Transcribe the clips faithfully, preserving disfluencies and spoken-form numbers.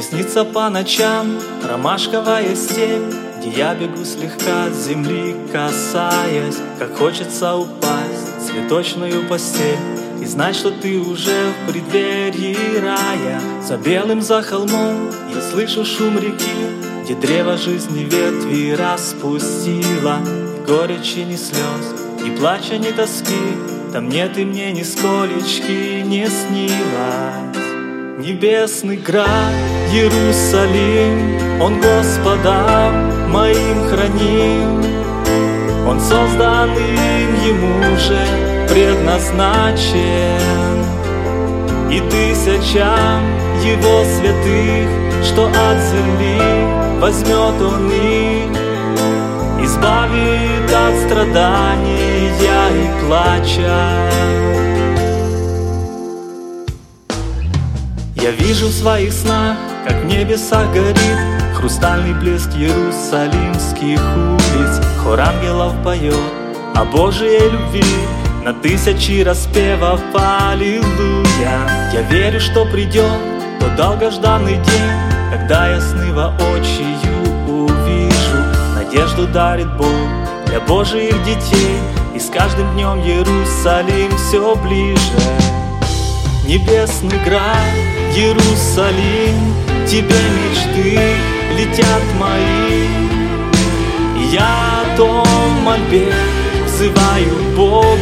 снится по ночам ромашковая степь, где я бегу слегка земли касаясь, как хочется упасть в цветочную постель и знать, что ты уже в преддверии рая. За белым, за холмом я слышу шум реки, где древо жизни ветви распустило. Ни горечи, ни слез, ни плача, ни тоски, там нет и мне нисколечки не снилось. Небесный град Иерусалим, он Господом моим храним, он созданным ему же предназначен, и тысячам его святых, что от земли возьмет он их, избавит от страдания и плача. Я вижу в своих снах, как в небесах горит хрустальный блеск иерусалимских улиц. Хор ангелов поет о Божьей любви на тысячи распевов аллилуйя. Я верю, что придет тот долгожданный день, когда я сны воочию увижу. Надежду дарит Бог для Божьих детей, и с каждым днем Иерусалим все ближе. Небесный град Иерусалим, тебе мечты летят мои, и я о том мольбе взываю Богу,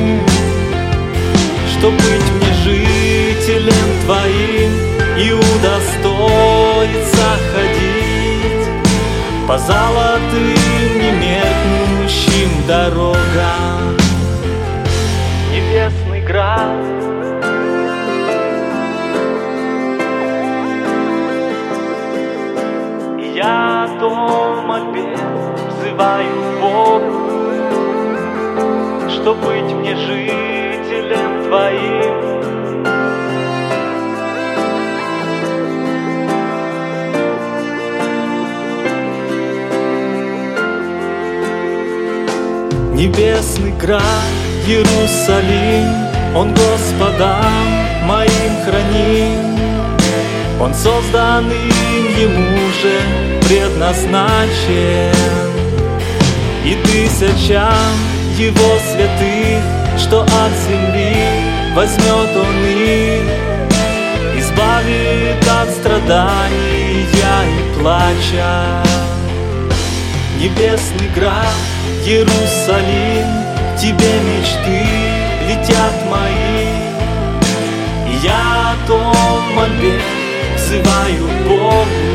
чтоб быть мне жителем твоим и удостоиться ходить по золотым немеркнущим дорогам. Небесный град, я о том мольбе взываю Богу, чтоб быть мне жителем твоим. Небесный град Иерусалим, он Господом моим храним, он созданным ему же предназначен, и тысячам его святых, что от земли возьмет он их, избавит от страдания и плача. Небесный град Иерусалим, тебе мечты летят мои, и я о том мольбе взываю Богу,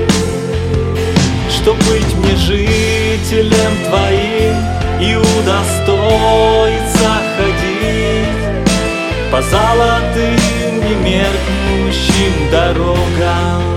чтоб быть мне жителем твоим и удостоиться ходить по золотым немеркнущим дорогам.